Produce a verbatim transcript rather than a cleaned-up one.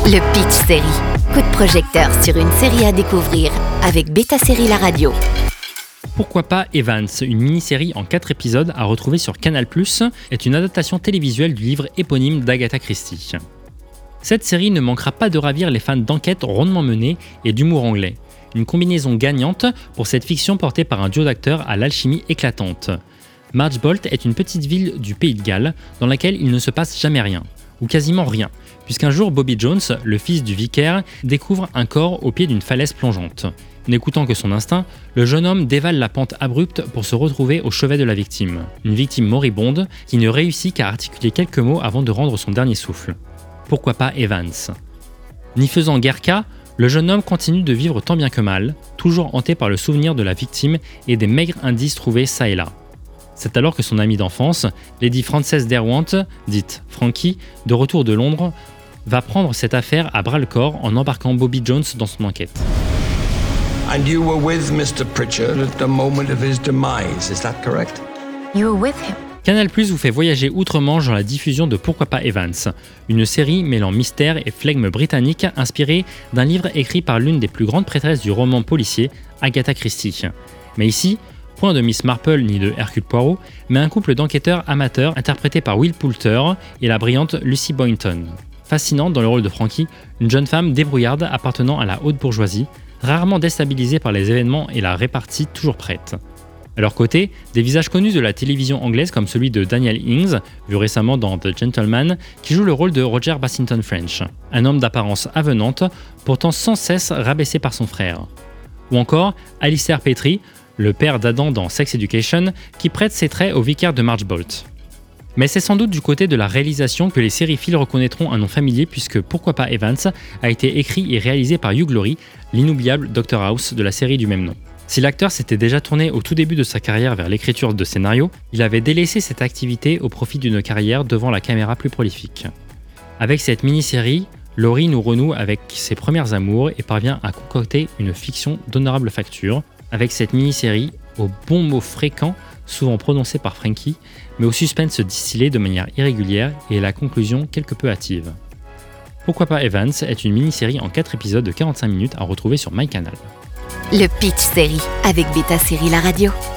Le Pitch Série. Coup de projecteur sur une série à découvrir avec Beta Série La Radio. Pourquoi pas Evans, une mini-série en quatre épisodes à retrouver sur Canal plus, est une adaptation télévisuelle du livre éponyme d'Agatha Christie. Cette série ne manquera pas de ravir les fans d'enquête rondement menée et d'humour anglais. Une combinaison gagnante pour cette fiction portée par un duo d'acteurs à l'alchimie éclatante. Marchbolt est une petite ville du Pays de Galles dans laquelle il ne se passe jamais rien, ou quasiment rien, puisqu'un jour Bobby Jones, le fils du vicaire, découvre un corps au pied d'une falaise plongeante. N'écoutant que son instinct, le jeune homme dévale la pente abrupte pour se retrouver au chevet de la victime. Une victime moribonde qui ne réussit qu'à articuler quelques mots avant de rendre son dernier souffle. Pourquoi pas Evans ? N'y faisant guère cas, le jeune homme continue de vivre tant bien que mal, toujours hanté par le souvenir de la victime et des maigres indices trouvés ça et là. C'est alors que son amie d'enfance, Lady Frances Derwent, dite Frankie, de retour de Londres, va prendre cette affaire à bras-le-corps en embarquant Bobby Jones dans son enquête. And you were with mister Pritchard at the moment of his demise, is that correct? You were with him. Canal plus vous fait voyager outre-Manche dans la diffusion de Pourquoi pas Evans, une série mêlant mystère et flegme britannique inspirée d'un livre écrit par l'une des plus grandes prêtresses du roman policier, Agatha Christie. Mais ici, point de Miss Marple ni de Hercule Poirot, mais un couple d'enquêteurs amateurs interprété par Will Poulter et la brillante Lucy Boynton. Fascinante dans le rôle de Frankie, une jeune femme débrouillarde appartenant à la haute bourgeoisie, rarement déstabilisée par les événements et la répartie toujours prête. À leur côté, des visages connus de la télévision anglaise comme celui de Daniel Ings, vu récemment dans The Gentleman, qui joue le rôle de Roger Bassington French, un homme d'apparence avenante, pourtant sans cesse rabaissé par son frère. Ou encore Alistair Petrie, le père d'Adam dans Sex Education, qui prête ses traits au vicaire de Marchbolt. Mais c'est sans doute du côté de la réalisation que les sériphiles reconnaîtront un nom familier puisque Pourquoi pas Evans a été écrit et réalisé par Hugh Laurie, l'inoubliable docteur House de la série du même nom. Si l'acteur s'était déjà tourné au tout début de sa carrière vers l'écriture de scénarios, il avait délaissé cette activité au profit d'une carrière devant la caméra plus prolifique. Avec cette mini-série, Laurie nous renoue avec ses premières amours et parvient à concocter une fiction d'honorable facture, avec cette mini-série aux bons mots fréquents, souvent prononcés par Frankie, mais au suspense distillé de manière irrégulière et à la conclusion quelque peu hâtive. Pourquoi pas Evans est une mini-série en quatre épisodes de quarante-cinq minutes à retrouver sur MyCanal. Le Pitch Série avec Beta Série La Radio.